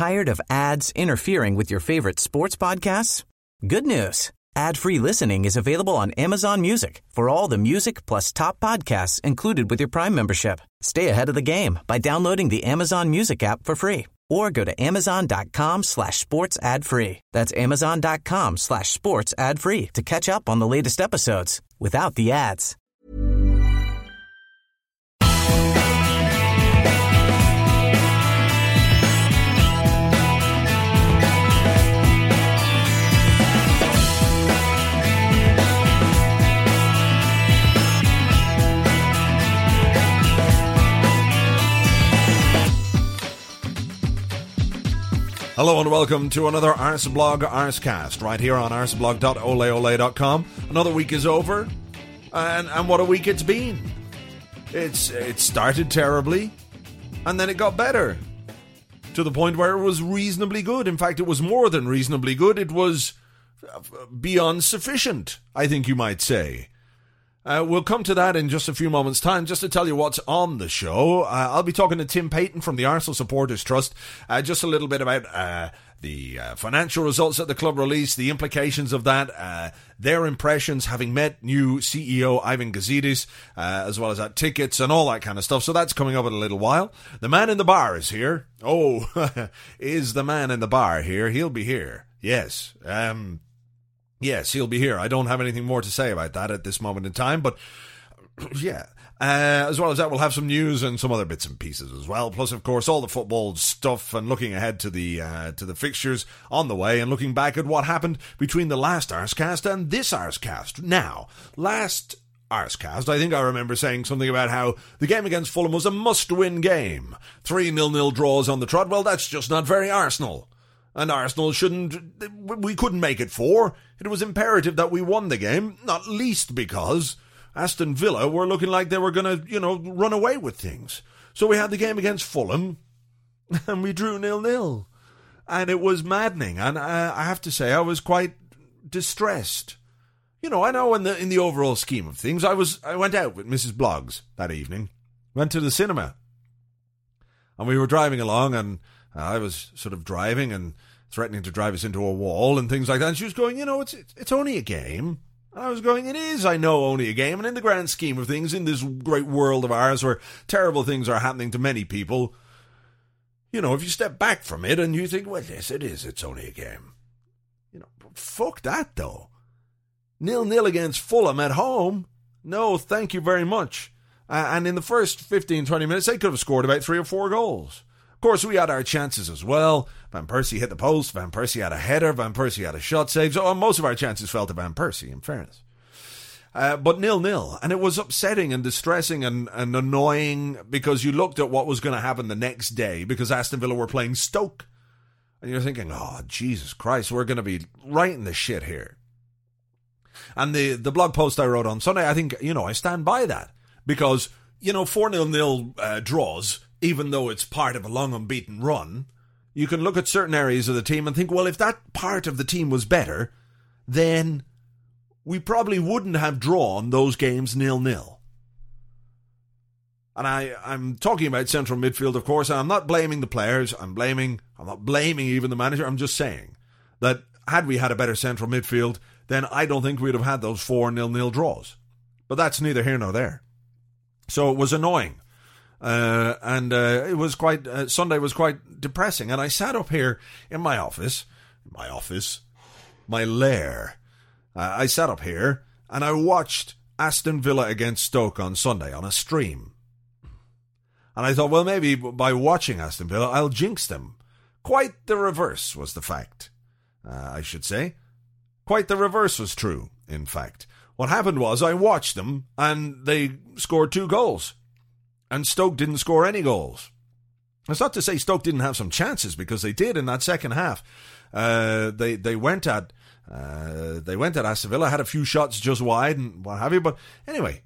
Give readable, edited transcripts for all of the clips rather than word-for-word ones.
Tired of ads interfering with your favorite sports podcasts? Good news. Ad-free listening is available on Amazon Music for all the music plus top podcasts included with your Prime membership. Stay ahead of the game by downloading the Amazon Music app for free or go to amazon.com/sports ad free. That's amazon.com/sports ad free to catch up on the latest episodes without the ads. Hello and welcome to another Arseblog Arsecast, right here on arseblog.oleole.com. Another week is over, and what a week it's been. It started terribly, and then it got better, to the point where it was reasonably good. In fact, it was more than reasonably good. It was beyond sufficient, I think you might say. We'll come to that in just a few moments' time. Just to tell you what's on the show, I'll be talking to Tim Payton from the Arsenal Supporters Trust. Just a little bit about the financial results that the club released, the implications of that, their impressions having met new CEO Ivan Gazidis, as well as tickets and all that kind of stuff. So that's coming up in a little while. The man in the bar is here. Oh, is the man in the bar here? He'll be here. Yes. Yes, he'll be here. I don't have anything more to say about that at this moment in time, but yeah. As well as that, we'll have some news and some other bits and pieces as well. Plus, of course, all the football stuff and looking ahead to the fixtures on the way and looking back at what happened between the last Arsecast and this Arsecast. Now, last Arsecast, I think I remember saying something about how the game against Fulham was a must-win game. 3-0 draws on the trot. Well, that's just not very Arsenal. And Arsenal we couldn't make it 4. It was imperative that we won the game, not least because Aston Villa were looking like they were going to, run away with things. So we had the game against Fulham, and we drew 0-0. And it was maddening, and I have to say I was quite distressed. I know in the overall scheme of things, I went out with Mrs. Bloggs that evening, went to the cinema, and we were driving along, and I was sort of driving and threatening to drive us into a wall and things like that. And she was going, it's only a game. And I was going, it is, I know, only a game. And in the grand scheme of things, in this great world of ours where terrible things are happening to many people, if you step back from it and you think, well, yes, it is, it's only a game. Fuck that, though. 0-0 against Fulham at home? No, thank you very much. And in the first 15, 20 minutes, they could have scored about 3 or 4 goals. Of course, we had our chances as well. Van Persie hit the post. Van Persie had a header. Van Persie had a shot save. So most of our chances fell to Van Persie, in fairness. But 0-0. And it was upsetting and distressing and annoying because you looked at what was going to happen the next day because Aston Villa were playing Stoke. And you're thinking, oh, Jesus Christ, we're going to be right in the shit here. And the blog post I wrote on Sunday, I think, I stand by that. Because, 4-0 draws, even though it's part of a long unbeaten run, you can look at certain areas of the team and think, well, if that part of the team was better, then we probably wouldn't have drawn those games 0-0. And I'm talking about central midfield, of course, and I'm not blaming the players. I'm not blaming even the manager. I'm just saying that had we had a better central midfield, then I don't think we'd have had those 4-0 draws. But that's neither here nor there. So it was annoying. And it was quite, Sunday was quite depressing. And I sat up here in my lair. I sat up here and I watched Aston Villa against Stoke on Sunday on a stream. And I thought, well, maybe by watching Aston Villa, I'll jinx them. Quite the reverse was the fact, I should say. Quite the reverse was true, in fact. What happened was I watched them and they scored 2 goals. And Stoke didn't score any goals. That's not to say Stoke didn't have some chances, because they did in that second half. They went at Aston Villa, had a few shots just wide and what have you. But anyway,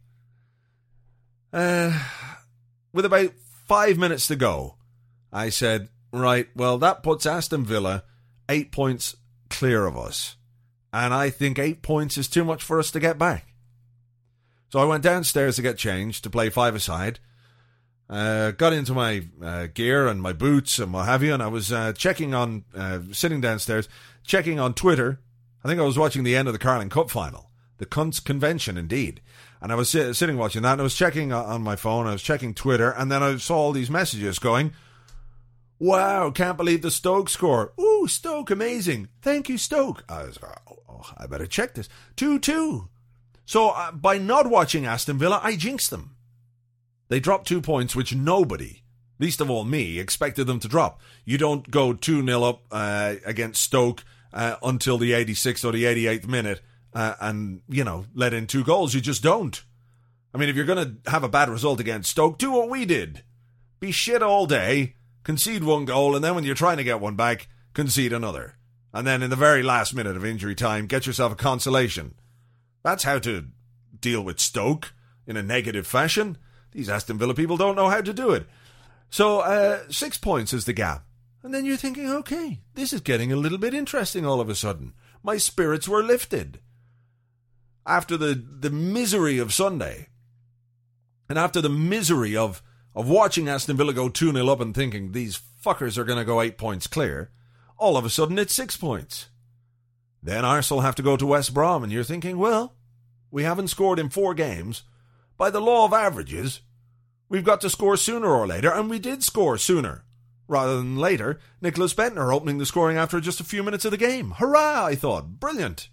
with about 5 minutes to go, I said, right, well, that puts Aston Villa 8 points clear of us. And I think 8 points is too much for us to get back. So I went downstairs to get changed to play 5-a-side. got into my gear and my boots and what have you, and I was sitting downstairs, checking on Twitter. I think I was watching the end of the Carling Cup final. The Cunts Convention, indeed. And I was sitting watching that, and I was checking on my phone, I was checking Twitter, and then I saw all these messages going, wow, can't believe the Stoke score. Ooh, Stoke, amazing. Thank you, Stoke. I was I better check this. 2-2. So by not watching Aston Villa, I jinxed them. They dropped 2 points, which nobody, least of all me, expected them to drop. You don't go 2-0 up against Stoke until the 86th or the 88th minute and, let in 2 goals. You just don't. I mean, if you're going to have a bad result against Stoke, do what we did. Be shit all day, concede 1 goal, and then when you're trying to get one back, concede another. And then in the very last minute of injury time, get yourself a consolation. That's how to deal with Stoke in a negative fashion. These Aston Villa people don't know how to do it. So 6 points is the gap. And then you're thinking, okay, this is getting a little bit interesting all of a sudden. My spirits were lifted. After the misery of Sunday, and after the misery of watching Aston Villa go 2-0 up and thinking these fuckers are going to go 8 points clear, all of a sudden it's 6 points. Then Arsenal have to go to West Brom, and you're thinking, well, we haven't scored in 4 games. By the law of averages, we've got to score sooner or later, and we did score sooner rather than later. Nicholas Bentner opening the scoring after just a few minutes of the game. Hurrah, I thought. Brilliant.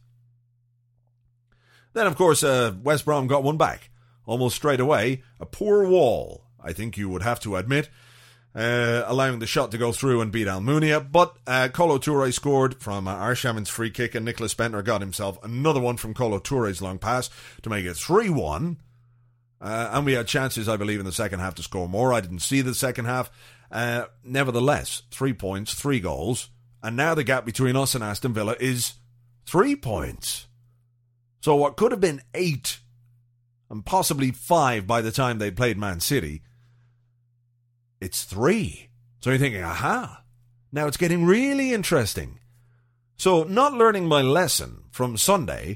Then, of course, West Brom got one back. Almost straight away. A poor wall, I think you would have to admit, allowing the shot to go through and beat Almunia. But Kolo Touré scored from Arshaman's free kick, and Nicholas Bentner got himself another one from Kolo Touré's long pass to make it 3-1. And we had chances, I believe, in the second half to score more. I didn't see the second half. Nevertheless, 3 points, 3 goals. And now the gap between us and Aston Villa is 3 points. So what could have been 8 and possibly 5 by the time they played Man City, it's 3. So you're thinking, aha, now it's getting really interesting. So not learning my lesson from Sunday,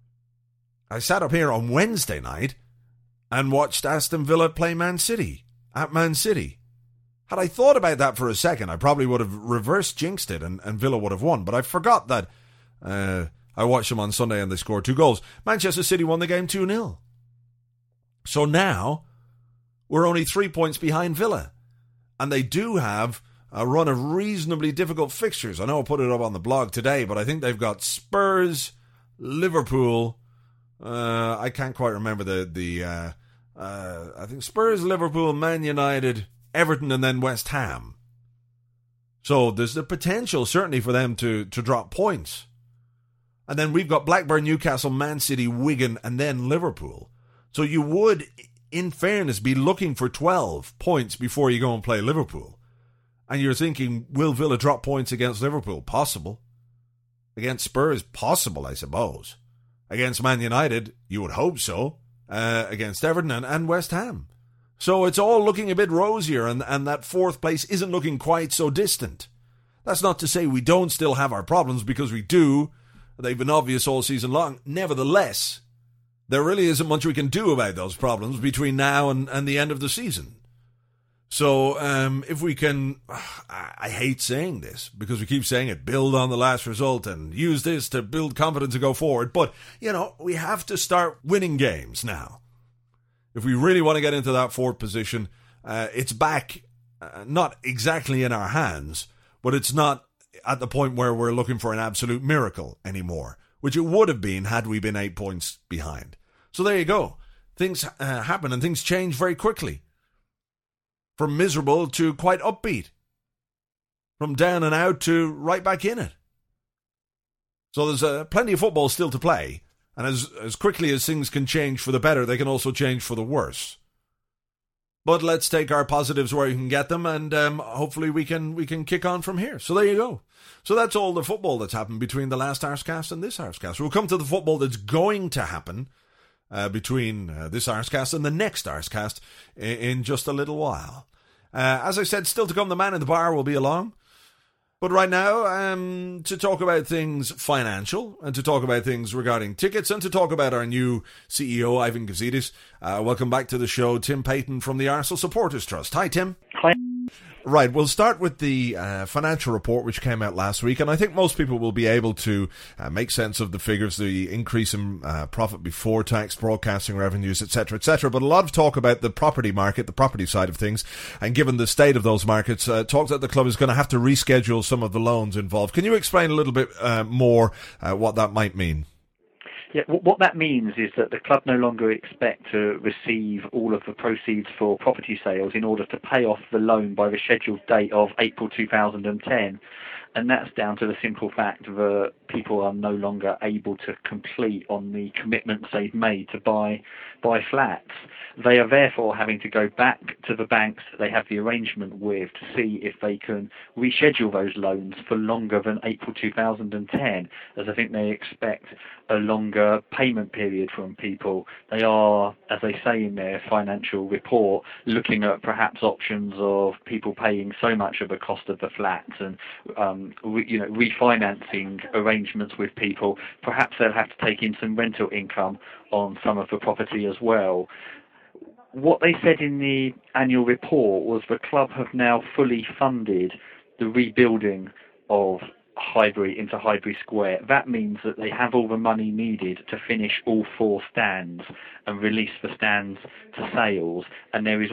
I sat up here on Wednesday night and watched Aston Villa play Man City at Man City. Had I thought about that for a second, I probably would have reverse jinxed it and Villa would have won. But I forgot that I watched them on Sunday and they scored 2 goals. Manchester City won the game 2-0. So now we're only 3 points behind Villa. And they do have a run of reasonably difficult fixtures. I know I put it up on the blog today, but I think they've got Spurs, Liverpool. I can't quite remember I think Spurs, Liverpool, Man United, Everton, and then West Ham. So there's the potential, certainly, for them to drop points. And then we've got Blackburn, Newcastle, Man City, Wigan, and then Liverpool. So you would, in fairness, be looking for 12 points before you go and play Liverpool. And you're thinking, will Villa drop points against Liverpool? Possible. Against Spurs? Possible, I suppose. Against Man United? You would hope so. Against Everton and West Ham. So it's all looking a bit rosier, and that 4th place isn't looking quite so distant. That's not to say we don't still have our problems, because we do. They've been obvious all season long. Nevertheless, there really isn't much we can do about those problems between now and the end of the season. So if we can, I hate saying this because we keep saying it, build on the last result and use this to build confidence and go forward. But, we have to start winning games now. If we really want to get into that 4th position, it's back, not exactly in our hands, but it's not at the point where we're looking for an absolute miracle anymore, which it would have been had we been 8 points behind. So there you go. Things happen and things change very quickly. From miserable to quite upbeat. From down and out to right back in it. So there's plenty of football still to play. And as quickly as things can change for the better, they can also change for the worse. But let's take our positives where we can get them, and hopefully we can kick on from here. So there you go. So that's all the football that's happened between the last Arsecast and this Arsecast. We'll come to the football that's going to happen between this Arsecast and the next Arsecast in just a little while. As I said, still to come, the man in the bar will be along. But right now, to talk about things financial and to talk about things regarding tickets and to talk about our new CEO, Ivan Gazidis, welcome back to the show, Tim Payton from the Arsenal Supporters Trust. Hi, Tim. Hi. Right, we'll start with the financial report which came out last week, and I think most people will be able to make sense of the figures, the increase in profit before tax, broadcasting revenues, etc., etc. But a lot of talk about the property market, the property side of things, and given the state of those markets, talk that the club is going to have to reschedule some of the loans involved. Can you explain a little bit more what that might mean? Yeah, what that means is that the club no longer expect to receive all of the proceeds for property sales in order to pay off the loan by the scheduled date of April 2010. And that's down to the simple fact that people are no longer able to complete on the commitments they've made to buy flats. They are therefore having to go back to the banks that they have the arrangement with to see if they can reschedule those loans for longer than April 2010, as I think they expect a longer payment period from people. They are, as they say in their financial report, looking at perhaps options of people paying so much of the cost of the flats and refinancing arrangements with people. Perhaps they'll have to take in some rental income on some of the property as well. What they said in the annual report was the club have now fully funded the rebuilding of Highbury into Highbury Square. That means that they have all the money needed to finish all 4 stands and release the stands to sales, and there is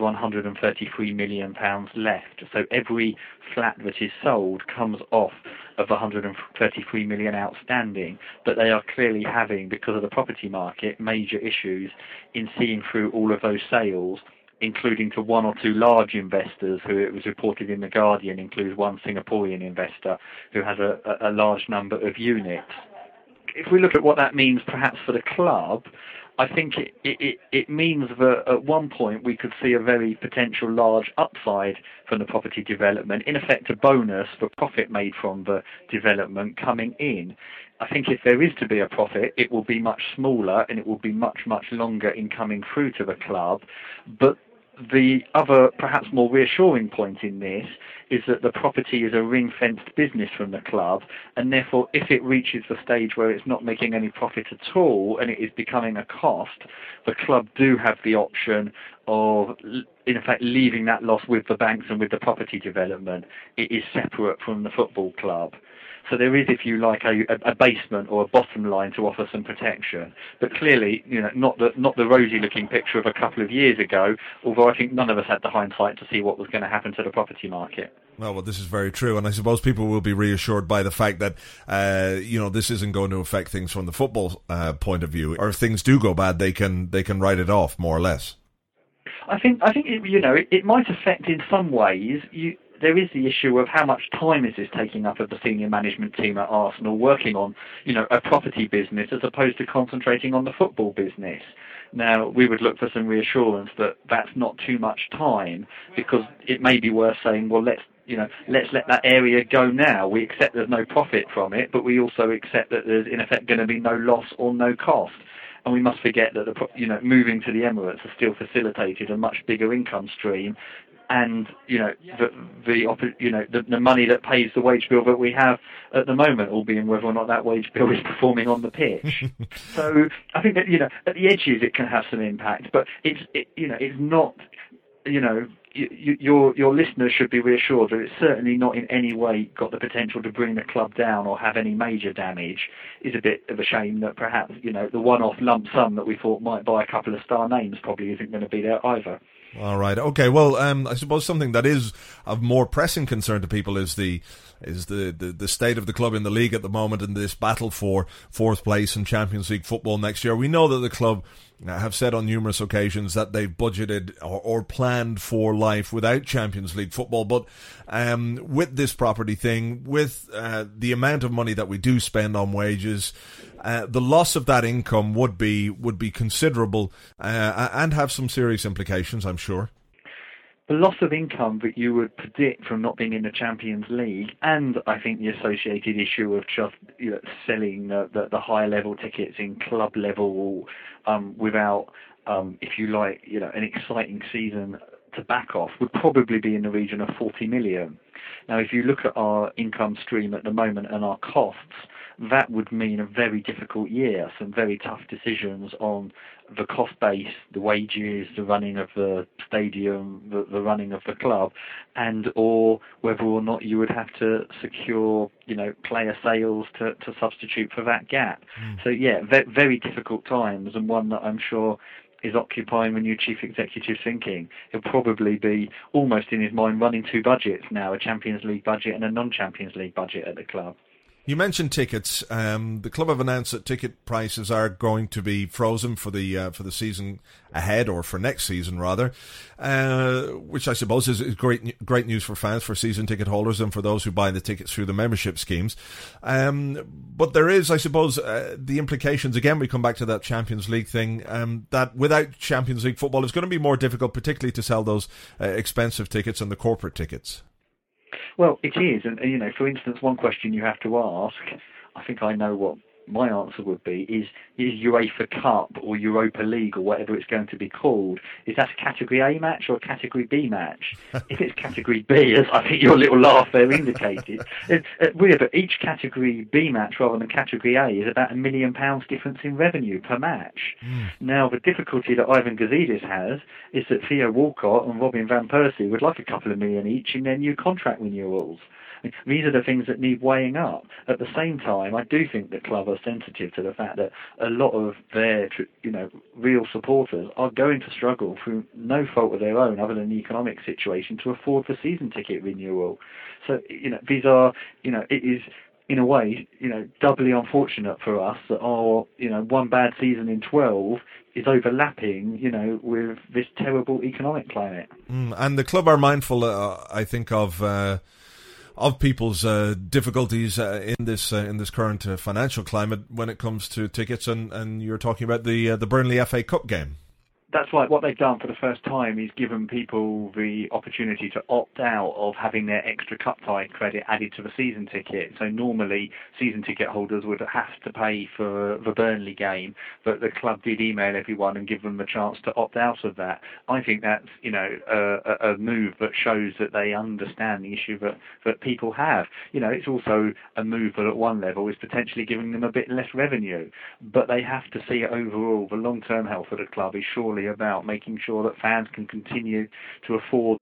£133 million left. So every flat that is sold comes off of the £133 million outstanding, but they are clearly having, because of the property market, major issues in seeing through all of those sales, including to 1 or 2 large investors who, it was reported in The Guardian, includes one Singaporean investor who has a large number of units. If we look at what that means perhaps for the club, I think it means that at one point we could see a very potential large upside from the property development, in effect a bonus for profit made from the development coming in. I think if there is to be a profit, it will be much smaller and it will be much, much longer in coming through to the club. But the other, perhaps more reassuring point in this is that the property is a ring-fenced business from the club, and therefore if it reaches the stage where it's not making any profit at all and it is becoming a cost, the club do have the option of, in effect, leaving that loss with the banks and with the property development. It is separate from the football club. So there is, if you like, a basement or a bottom line to offer some protection. But clearly, not the rosy-looking picture of a couple of years ago, although I think none of us had the hindsight to see what was going to happen to the property market. Well, this is very true, and I suppose people will be reassured by the fact that, this isn't going to affect things from the football point of view. Or if things do go bad, they can write it off, more or less. I think it might affect in some ways. There is the issue of how much time is this taking up of the senior management team at Arsenal working on, a property business as opposed to concentrating on the football business. Now, we would look for some reassurance that that's not too much time, because it may be worth saying, well, let's let that area go now. We accept there's no profit from it, but we also accept that there's, in effect, going to be no loss or no cost. And we must forget that moving to the Emirates has still facilitated a much bigger income stream, and the money that pays the wage bill that we have at the moment, albeit whether or not that wage bill is performing on the pitch. So I think that at the edges it can have some impact, but it's not. Your listeners should be reassured that it's certainly not in any way got the potential to bring the club down or have any major damage. It's a bit of a shame that perhaps the one-off lump sum that we thought might buy a couple of star names probably isn't going to be there either. All right. Okay. Well, I suppose something that is of more pressing concern to people is the state of the club in the league at the moment, and this battle for 4th place in Champions League football next year. We know that the club have said on numerous occasions that they've budgeted or planned for life without Champions League football, but with this property thing, with the amount of money that we do spend on wages, the loss of that income would be considerable and have some serious implications, I'm sure. The loss of income that you would predict from not being in the Champions League, and I think the associated issue of just selling the higher level tickets in club level without, if you like, an exciting season to back off, would probably be in the region of 40 million. Now, if you look at our income stream at the moment and our costs, that would mean a very difficult year, some very tough decisions on the cost base, the wages, the running of the stadium, the running of the club, and or whether or not you would have to secure, player sales to substitute for that gap. So yeah, very difficult times, and one that I'm sure is occupying the new chief executive thinking. He'll probably be almost in his mind running two budgets now, a Champions League budget and a non-Champions League budget at the club. You mentioned tickets. The club have announced that ticket prices are going to be frozen for the season ahead, or for next season rather, which I suppose is great news for fans, for season ticket holders, and for those who buy the tickets through the membership schemes. But there is, I suppose, the implications. Again, we come back to that Champions League thing. That without Champions League football, it's going to be more difficult, particularly to sell those expensive tickets and the corporate tickets. Well, it is, and for instance, one question you have to ask, I think I know what my answer would be, is UEFA Cup or Europa League or whatever it's going to be called, is that a Category A match or a Category B match? If it's Category B, as I think your little laugh there indicated, but each Category B match rather than Category A is about £1 million difference in revenue per match. Now, the difficulty that Ivan Gazidis has is that Theo Walcott and Robin Van Persie would like a couple of million each in their new contract renewals. These are the things that need weighing up. At the same time, I do think the club are sensitive to the fact that a lot of their, real supporters are going to struggle through no fault of their own, other than the economic situation, to afford the season ticket renewal. So, these are, it is, in a way, doubly unfortunate for us that our, one bad season in 12 is overlapping, with this terrible economic climate. And the club are mindful, I think, of people's difficulties in this current financial climate when it comes to tickets, and you're talking about the Burnley FA Cup game. That's right. What they've done for the first time is given people the opportunity to opt out of having their extra cup tie credit added to the season ticket. So normally season ticket holders would have to pay for the Burnley game, but the club did email everyone and give them the chance to opt out of that. I think that's a move that shows that they understand the issue that people have. It's also a move that at one level is potentially giving them a bit less revenue, but they have to see it overall. The long-term health of the club is surely about making sure that fans can continue to afford.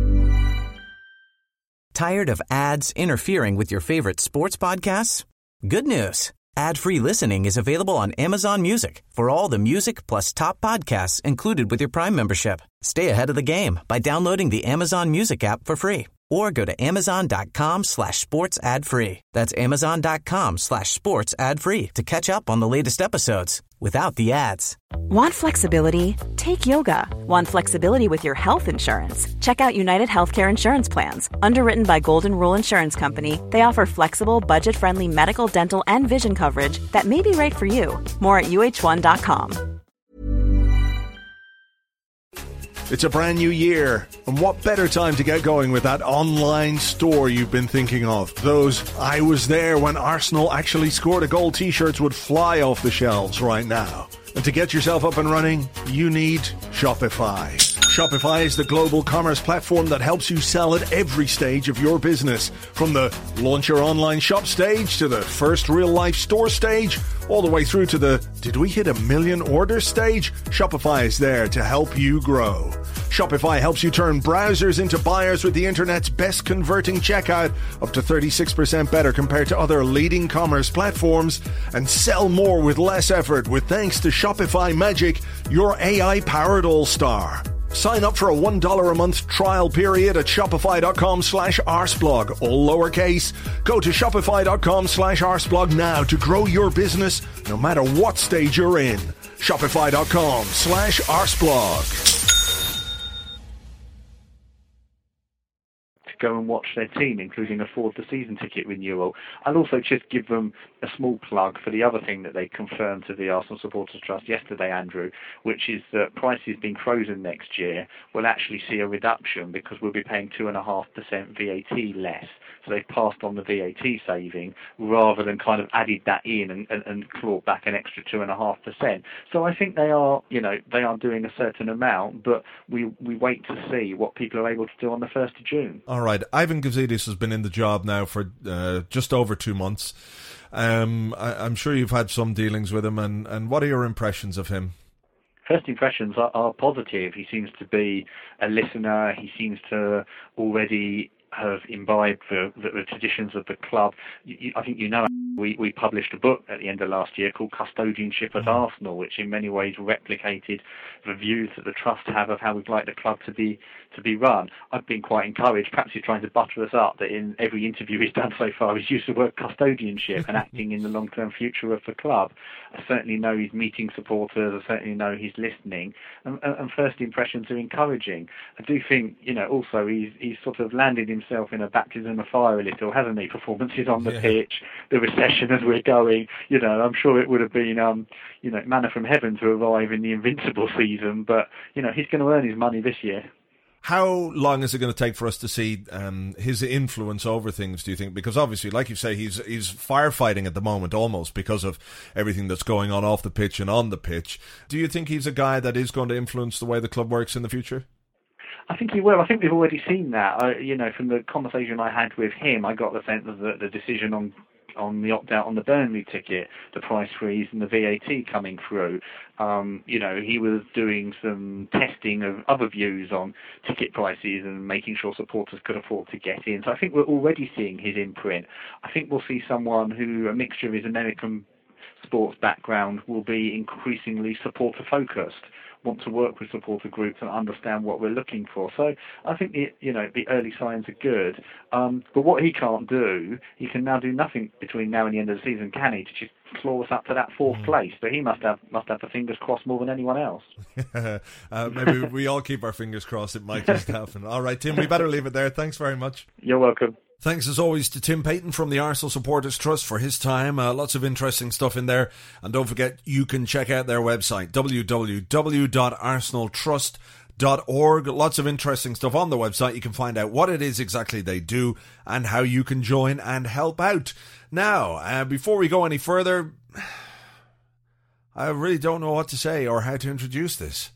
Tired of ads interfering with your favorite sports podcasts? Good news. Ad-free listening is available on Amazon Music for all the music plus top podcasts included with your Prime membership. Stay ahead of the game by downloading the Amazon Music app for free, or go to amazon.com/sports ad free. That's amazon.com/sports ad free to catch up on the latest episodes without the ads. Want flexibility? Take yoga. Want flexibility with your health insurance? Check out United Healthcare Insurance Plans. Underwritten by Golden Rule Insurance Company, they offer flexible, budget-friendly medical, dental, and vision coverage that may be right for you. More at uh1.com. It's a brand new year, and what better time to get going with that online store you've been thinking of? Those "I was there when Arsenal actually scored a goal" t-shirts would fly off the shelves right now. And to get yourself up and running, you need Shopify. Shopify is the global commerce platform that helps you sell at every stage of your business. From the launch your online shop stage to the first real-life store stage, all the way through to the "did we hit 1 million orders" stage, Shopify is there to help you grow. Shopify helps you turn browsers into buyers with the internet's best converting checkout, up to 36% better compared to other leading commerce platforms, and sell more with less effort with thanks to Shopify Magic, your AI-powered all-star. Sign up for a $1 a month trial period at shopify.com/arseblog, all lowercase. Go to shopify.com/arseblog now to grow your business no matter what stage you're in. Shopify.com/arseblog. Go and watch their team, including afford the season ticket renewal. I'll also just give them a small plug for the other thing that they confirmed to the Arsenal Supporters Trust yesterday, Andrew, which is that prices being frozen next year will actually see a reduction because we'll be paying 2.5% VAT less. So they've passed on the VAT saving rather than kind of added that in and clawed back an extra 2.5%. So I think they are doing a certain amount, but we wait to see what people are able to do on the 1st of June. All right, Ivan Gazidis has been in the job now for just over 2 months. I'm sure you've had some dealings with him, and what are your impressions of him? First impressions are positive. He seems to be a listener. He seems to already have imbibed the traditions of the club. I think we published a book at the end of last year called Custodianship at Arsenal, which in many ways replicated the views that the trust have of how we'd like the club to be run. I've been quite encouraged. Perhaps he's trying to butter us up that in every interview he's done so far he's used the word custodianship and acting in the long-term future of the club. I certainly know he's meeting supporters. I certainly know he's listening, and first impressions are encouraging. I do think, also he's sort of landed himself in a baptism of fire a little, hasn't he? Performances on the pitch, the recession as we're going. I'm sure it would have been, manna from heaven to arrive in the Invincible season, but he's going to earn his money this year. How long is it going to take for us to see his influence over things, do you think? Because obviously, like you say, he's firefighting at the moment almost because of everything that's going on off the pitch and on the pitch. Do you think he's a guy that is going to influence the way the club works in the future? I think he will. I think we've already seen that. From the conversation I had with him, I got the sense that the decision on the opt-out on the Burnley ticket, the price freeze and the VAT coming through. He was doing some testing of other views on ticket prices and making sure supporters could afford to get in. So I think we're already seeing his imprint. I think we'll see someone who, a mixture of his American sports background, will be increasingly supporter-focused, want to work with supporter groups and understand what we're looking for. So I think the early signs are good. But what he can't do, he can now do nothing between now and the end of the season, can he? To just claw us up to that fourth place. But he must have the fingers crossed more than anyone else. Maybe we all keep our fingers crossed. It might just happen. All right, Tim, we better leave it there. Thanks very much. You're welcome. Thanks as always to Tim Payton from the Arsenal Supporters Trust for his time. Lots of interesting stuff in there. And don't forget, you can check out their website, www.arsenaltrust.org. Lots of interesting stuff on the website. You can find out what it is exactly they do and how you can join and help out. Now, before we go any further, I really don't know what to say or how to introduce this.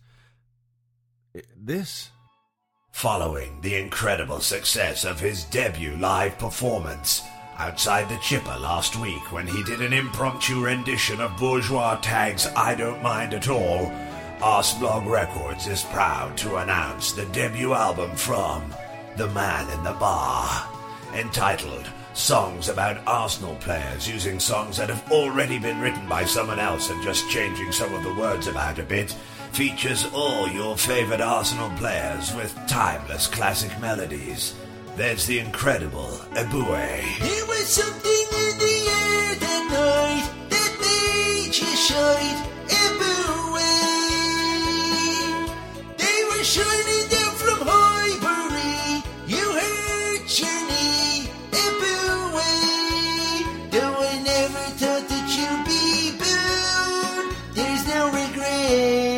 Following the incredible success of his debut live performance outside the Chipper last week when he did an impromptu rendition of Bourgeois Tag's I Don't Mind At All, Arsblog Records is proud to announce the debut album from The Man in the Bar, entitled Songs About Arsenal Players, using songs that have already been written by someone else and just changing some of the words about a bit. Features all your favourite Arsenal players with timeless classic melodies. There's the incredible Eboué. There was something in the air that night that made you shine, Eboué. They were shining down from Highbury. You heard Journey, Eboué. Though I never thought that you'd be booed, there's no regret.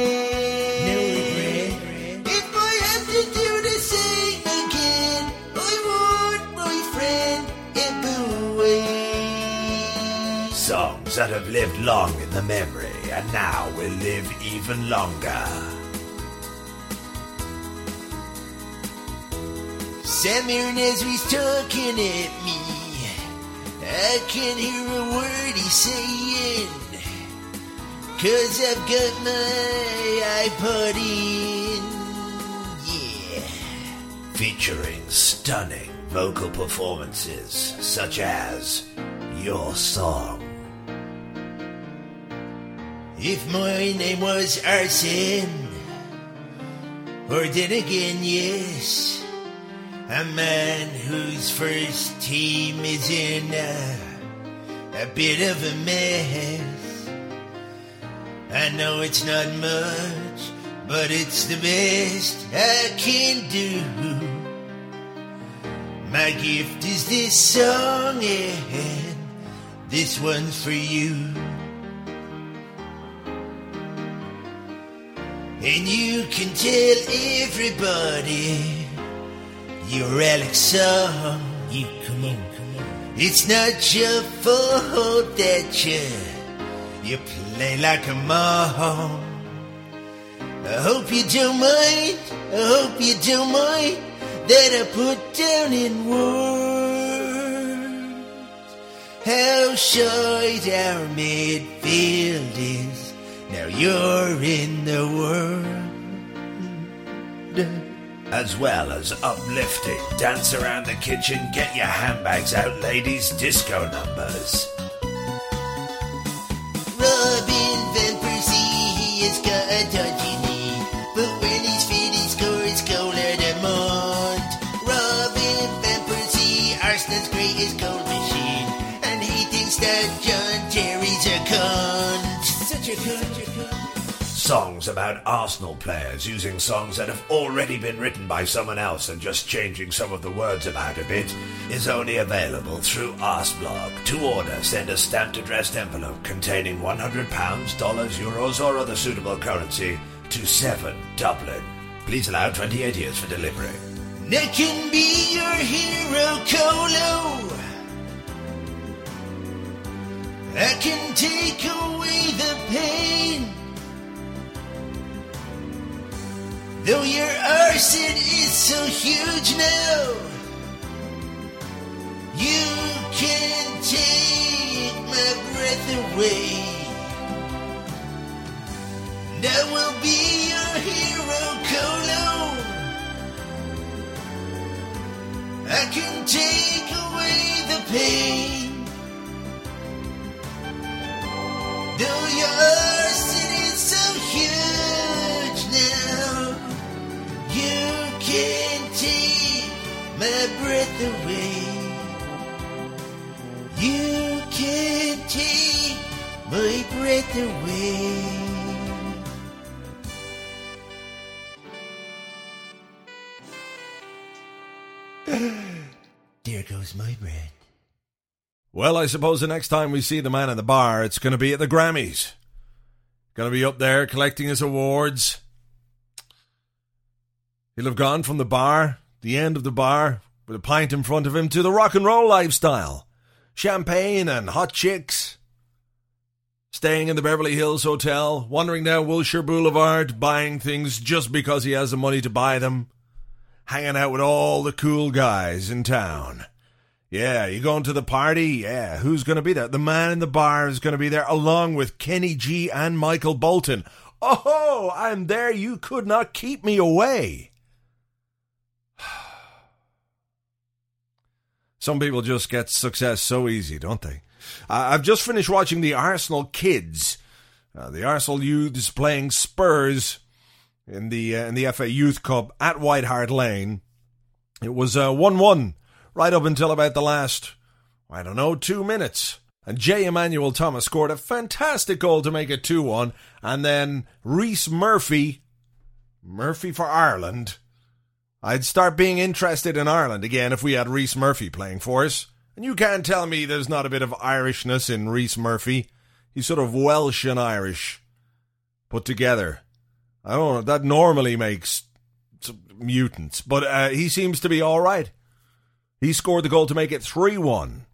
Songs that have lived long in the memory and now will live even longer. Sam Ernest talking at me. I can't hear a word he's saying, 'cause I've got my iPod in. Yeah. Featuring stunning vocal performances such as Your Song. If my name was Arsene, or then again, yes, a man whose first team is in a bit of a mess. I know it's not much, but it's the best I can do. My gift is this song, and this one's for you. And you can tell everybody your Alex song. You come on. It's not your fault that you play like a mom. I hope you don't mind. I hope you don't mind. that I put down in words. How short our midfield is. Now you're in the world. As well as uplifting, dance around the kitchen, get your handbags out, ladies, disco numbers. Robin Van Persie, he has got a dodgy knee, but when he's fit he scores goal of the month. Robin Van Persie, Arsenal's greatest goal machine, and he thinks that John Terry's a cunt. Such a cunt. Songs about Arsenal players using songs that have already been written by someone else and just changing some of the words about a bit is only available through Arsblog. To order, send a stamped addressed envelope containing £100, dollars, euros or other suitable currency to 7 Dublin. Please allow 28 years for delivery. I can be your hero, Colo. I can take away the pain. Though your arson is so huge now, you can take my breath away. And I will be your hero, Colo. I can take away the pain. Though your arson is so huge now, you can't take my breath away. You can't take my breath away. There goes my breath. Well, I suppose the next time we see the man in the bar, it's going to be at the Grammys. Going to be up there collecting his awards. He'll have gone from the bar, the end of the bar, with a pint in front of him, to the rock and roll lifestyle. Champagne and hot chicks. Staying in the Beverly Hills Hotel, wandering down Wilshire Boulevard, buying things just because he has the money to buy them. Hanging out with all the cool guys in town. Yeah, you going to the party? Yeah, who's going to be there? The man in the bar is going to be there, along with Kenny G and Michael Bolton. Oh, I'm there. You could not keep me away. Some people just get success so easy, don't they? I've just finished watching the Arsenal kids. The Arsenal youths playing Spurs in the FA Youth Cup at White Hart Lane. It was 1-1 right up until about the last, 2 minutes. And J. Emmanuel Thomas scored a fantastic goal to make it 2-1. And then Rhys Murphy for Ireland. I'd start being interested in Ireland again if we had Rhys Murphy playing for us. And you can't tell me there's not a bit of Irishness in Rhys Murphy. He's sort of Welsh and Irish put together. I don't know, that normally makes mutants, but he seems to be all right. He scored the goal to make it 3-1.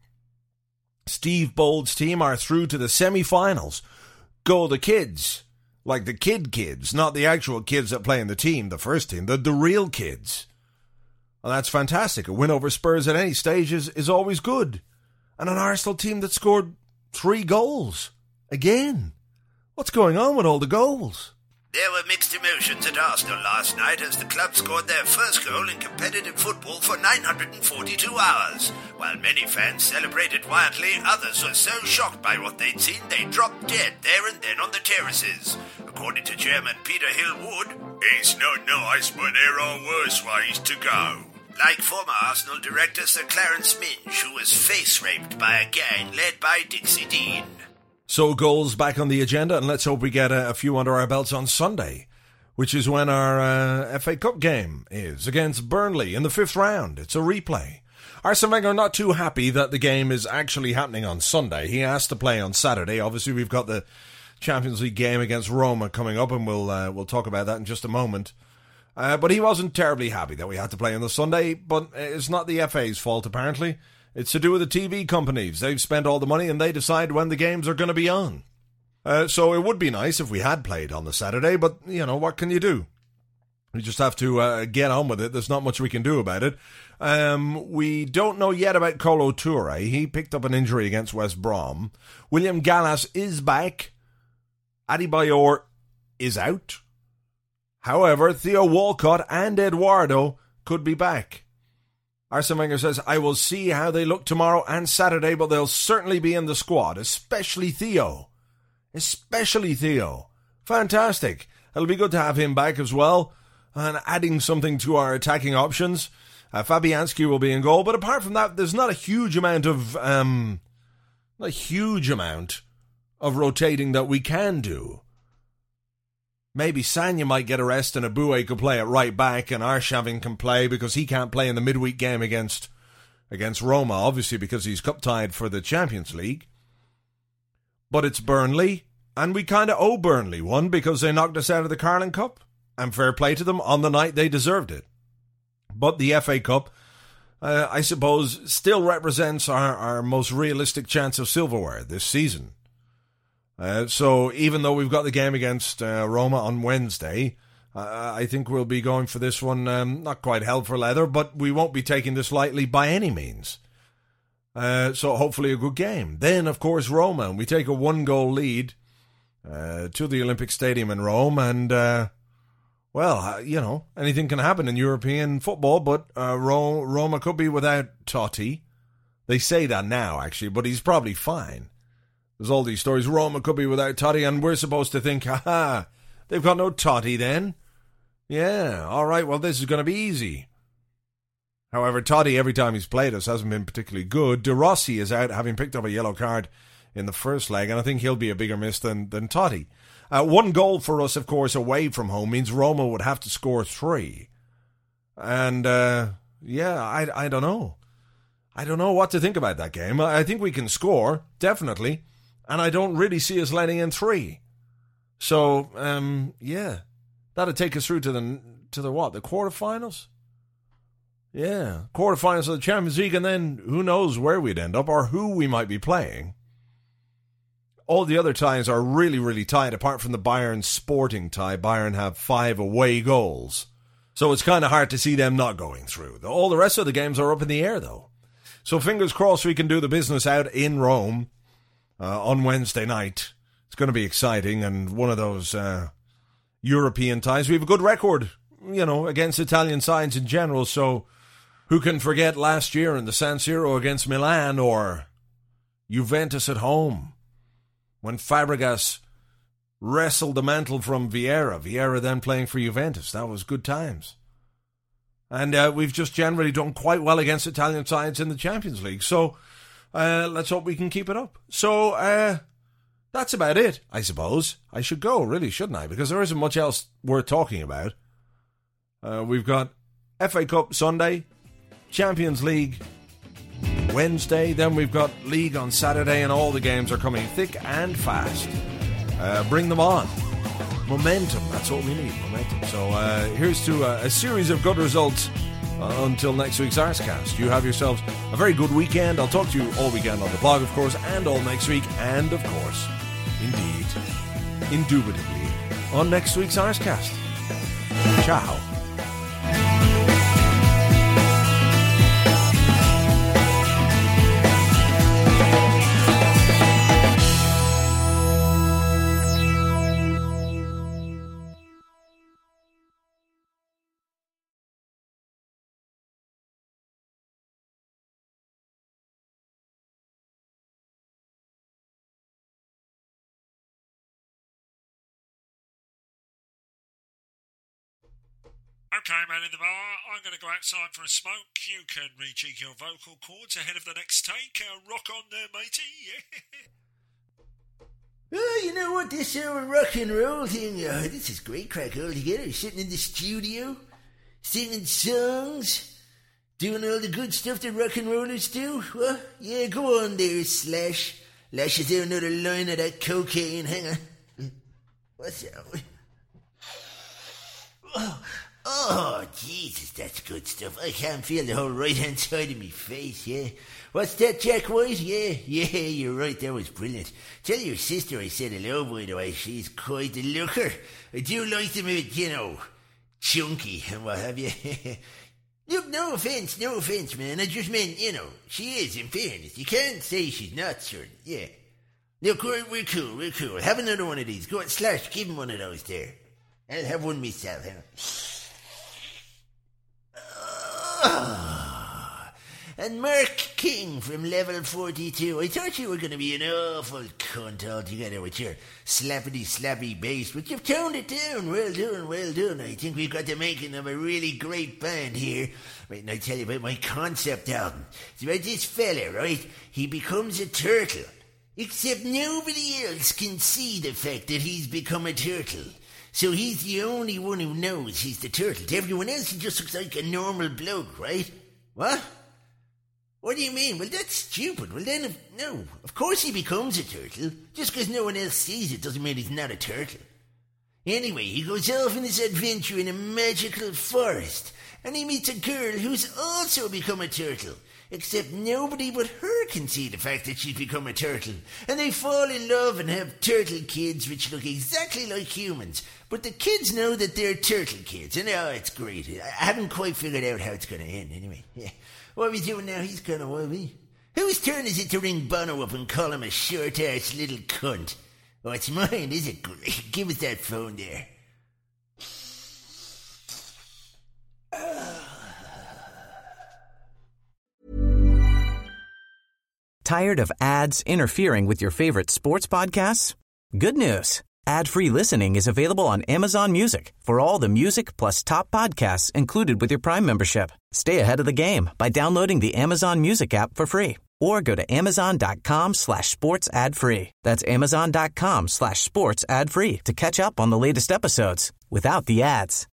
Steve Bold's team are through to the semi-finals. Go the kids. Like the kids, not the actual kids that play in the team, the first team, the real kids. And that's fantastic. A win over Spurs at any stage is always good. And an Arsenal team that scored 3 goals. Again. What's going on with all the goals? There were mixed emotions at Arsenal last night as the club scored their first goal in competitive football for 942 hours. While many fans celebrated quietly, others were so shocked by what they'd seen they dropped dead there and then on the terraces. According to Chairman Peter Hill-Wood, "It's not nice, but there are worse ways to go." Like former Arsenal director Sir Clarence Minch, who was face-raped by a gang led by Dixie Dean. So goals back on the agenda, and let's hope we get a few under our belts on Sunday, which is when our FA Cup game is against Burnley in the 5th round. It's a replay. Arsene Wenger not too happy that the game is actually happening on Sunday. He asked to play on Saturday. Obviously, we've got the Champions League game against Roma coming up, and we'll talk about that in just a moment. But he wasn't terribly happy that we had to play on the Sunday, but it's not the FA's fault, apparently. It's to do with the TV companies. They've spent all the money and they decide when the games are going to be on. So it would be nice if we had played on the Saturday, but, what can you do? We just have to get on with it. There's not much we can do about it. We don't know yet about Kolo Toure. He picked up an injury against West Brom. William Gallas is back. Adebayor is out. However, Theo Walcott and Eduardo could be back. Arsene Wenger says, I will see how they look tomorrow and Saturday, but they'll certainly be in the squad, especially Theo. Fantastic. It'll be good to have him back as well, and adding something to our attacking options. Fabianski will be in goal, but apart from that, there's not a huge amount of rotating that we can do. Maybe Sanya might get a rest and Aboué could play at right back and Arshavin can play because he can't play in the midweek game against Roma, obviously because he's cup tied for the Champions League. But it's Burnley, and we kind of owe Burnley one because they knocked us out of the Carling Cup, and fair play to them on the night they deserved it. But the FA Cup, I suppose, still represents our most realistic chance of silverware this season. So even though we've got the game against Roma on Wednesday, I think we'll be going for this one, not quite hell for leather, but we won't be taking this lightly by any means. So hopefully a good game. Then, of course, Roma, and we take a 1-goal lead to the Olympic Stadium in Rome, and, anything can happen in European football, but Roma could be without Totti. They say that now, actually, but he's probably fine. There's all these stories. Roma could be without Totti, and we're supposed to think, they've got no Totti then. Yeah, all right, well, this is going to be easy. However, Totti, every time he's played us, hasn't been particularly good. De Rossi is out, having picked up a yellow card in the first leg, and I think he'll be a bigger miss than Totti. 1 goal for us, of course, away from home means Roma would have to score 3. And, I don't know. I don't know what to think about that game. I think we can score, definitely. And I don't really see us letting in 3. So, that'll take us through to the quarterfinals? Yeah, quarterfinals of the Champions League, and then who knows where we'd end up or who we might be playing. All the other ties are really, really tight, apart from the Bayern Sporting tie. Bayern have 5 away goals. So it's kind of hard to see them not going through. All the rest of the games are up in the air, though. So fingers crossed we can do the business out in Rome on Wednesday night. It's going to be exciting, and one of those European ties. We have a good record, against Italian sides in general, so who can forget last year in the San Siro against Milan, or Juventus at home, when Fabregas wrestled the mantle from Vieira. Vieira then playing for Juventus. That was good times. And we've just generally done quite well against Italian sides in the Champions League. So let's hope we can keep it up. So that's about it, I suppose. I should go, really, shouldn't I? Because there isn't much else worth talking about. We've got FA Cup Sunday, Champions League Wednesday, then we've got League on Saturday, and all the games are coming thick and fast. Bring them on. Momentum, that's what we need, momentum. So here's to a series of good results until next week's Arscast. You have yourselves a very good weekend. I'll talk to you all weekend on the blog, of course, and all next week, and of course, indeed, indubitably, on next week's Arscast. Ciao. Okay, man in the bar, I'm going to go outside for a smoke. You can rejig your vocal cords ahead of the next take. Rock on there, matey, yeah. Oh, you know what, this rock and roll thing, this is great crack altogether. Sitting in the studio, singing songs, doing all the good stuff that rock and rollers do. Well, yeah, go on there, Slash. Lash us down another line of that cocaine. Hang on. What's that? Oh, Jesus, that's good stuff. I can't feel the whole right-hand side of me face, yeah. What's that, Jack White? Yeah, you're right, that was brilliant. Tell your sister I said hello, by the way. She's quite a looker. I do like them, chunky and what have you. Look, no offence, man. I just meant, she is, in fairness. You can't say she's not, sure. Yeah. Look, we're cool. Have another one of these. Go on, Slash, give him one of those there. I'll have one myself, And Mark King from level 42. I thought you were going to be an awful cunt altogether with your slappity bass, but you've toned it down. Well done. I think we've got the making of a really great band here. Right, and I tell you about my concept album. It's about this fella, right? He becomes a turtle. Except nobody else can see the fact that he's become a turtle. So he's the only one who knows he's the turtle. To everyone else, he just looks like a normal bloke, right? What? What do you mean? Well, that's stupid. Well, then, no. Of course he becomes a turtle. Just because no one else sees it doesn't mean he's not a turtle. Anyway, he goes off on this adventure in a magical forest, and he meets a girl who's also become a turtle. Except nobody but her can see the fact that she's become a turtle. And they fall in love and have turtle kids which look exactly like humans. But the kids know that they're turtle kids. And it's great. I haven't quite figured out how it's going to end anyway. Yeah. What are we doing now? He's gone away. Whose turn is it to ring Bono up and call him a short-ass little cunt? Oh, it's mine, is it? Great. Give us that phone there. Tired of ads interfering with your favorite sports podcasts? Good news. Ad-free listening is available on Amazon Music for all the music plus top podcasts included with your Prime membership. Stay ahead of the game by downloading the Amazon Music app for free or go to amazon.com/sports ad free. That's amazon.com/sports ad free to catch up on the latest episodes without the ads.